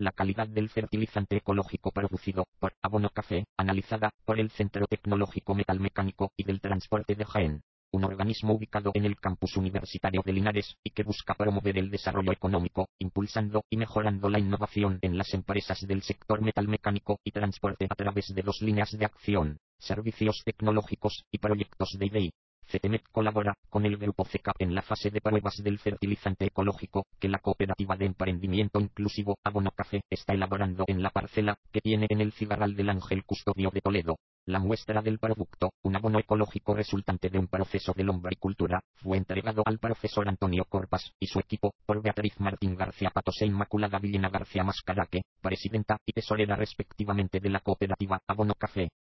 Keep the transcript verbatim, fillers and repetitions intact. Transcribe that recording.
La calidad del fertilizante ecológico producido por Abono Café, analizada por el Centro Tecnológico Metalmecánico y del Transporte de Jaén, un organismo ubicado en el campus universitario de Linares y que busca promover el desarrollo económico, impulsando y mejorando la innovación en las empresas del sector metalmecánico y transporte a través de dos líneas de acción: servicios tecnológicos y proyectos de I D E I. CETEMEC colabora con el Grupo C E C A P en la fase de pruebas del fertilizante ecológico que la cooperativa de emprendimiento inclusivo Abono Café está elaborando en la parcela que tiene en el Cigarral del Ángel Custodio de Toledo. La muestra del producto, un abono ecológico resultante de un proceso de lombricultura, fue entregado al profesor Antonio Corpas y su equipo por Beatriz Martín García Patos e Inmaculada Villena García Mascaraque, presidenta y tesorera respectivamente de la cooperativa Abono Café.